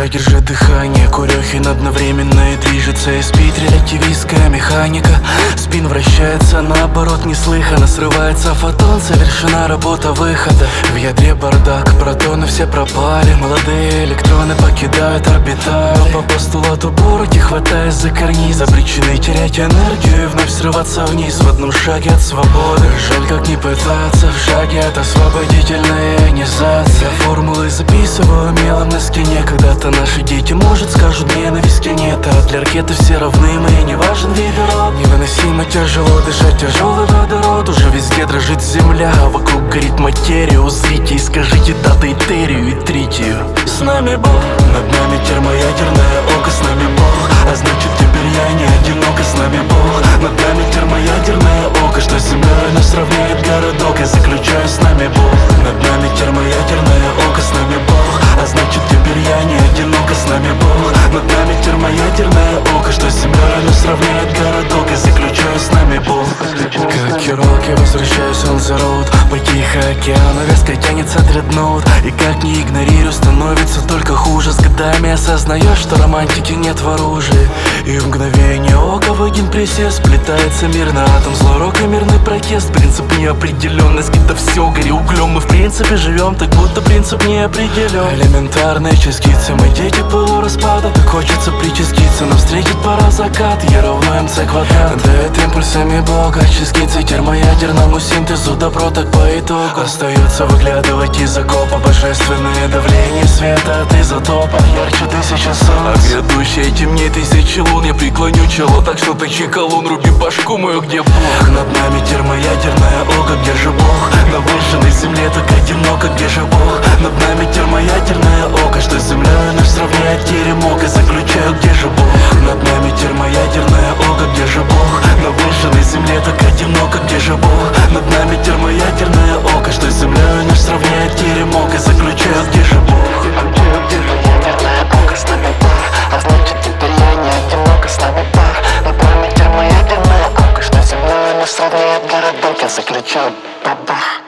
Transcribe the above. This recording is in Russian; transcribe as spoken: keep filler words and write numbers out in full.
Дышать, держи дыхание. Курехин одновременно и движется. И спит релятивистская механика. Спин вращается наоборот неслыханно. Срывается фотон, совершена работа выхода. В ядре бардак, протоны все пропали. Молодые электроны покидают орбитали. По постулату Бороги, хватаясь за карниз, обречены терять энергию и вновь срываться вниз. В одном шаге от свободы. Жаль, как не пытаться в шаге от освободительной ионизации. Я формулы записываю мелом на стене. Когда-то наши дети, может, скажут ненависти нет. А для ракеты все равны, мы не важен вид род. Невыносимо тяжело дышать, тяжелый водород. Уже везде дрожит земля, а вокруг горит материя. Узрите и скажите даты этерию и тритию. С нами Бог, над нами термоядерное око. С нами Бог, а значит теперь я не одиноко. С нами Бог, над нами термоядерное око. Что с землей нас равняет городок. Я заключаю, с нами Бог, над нами термоядерное око. С нами Бог, а значит теперь я не одиноко. С нами Бог, над нами термоядерное око. Что с землей нас равняет городок. Я заключаю, с нами Бог. Как хирург я возвращаюсь on the road. По Тихому океану резко тянется дредноут. И как не игнорирую, становится только хуже. С годами осознаешь, что романтики нет в оружии. И в мгновение ока в один присест сплетается мир на атом. Злой рок и мирный протест. Принцип неопределенность, где-то все гори углем. Мы в принципе живем, так будто принцип не определен. Элементарные частицы, мы дети полураспада. Так хочется причаститься, но встретить пора закат. Я равно МЦ квадрат. Дает импульсами Бога частицы термоядерному синтезу. Добро так по итогу остается выглядывать из окопа. Божественное давление света от изотопа. Ярче тысяча солнц, а грядущее темнее тысячи лун. Я преклоню чело, так что точи колун. Руби башку мою, где Бог. Над нами термоядерное око, где же Бог? На выжженной земле так одиноко, где же Бог? Над нами термоядерное око. Что с землей наш сравняет теремок. И заключаю, где же Бог? Над нами термоядерное око, где же Бог? На выжженной земле так одиноко, где же Бог? Над нами термоядерное око. Что с землей наш сравняет теремок. И заключаю, где же Бог? Термоядерное око, с нами Бог. А значит теперь я не одиноко, с нами Бог. Над нами термоядерное око. Что с землей наш сравняет городок. Я заключаю, Бог.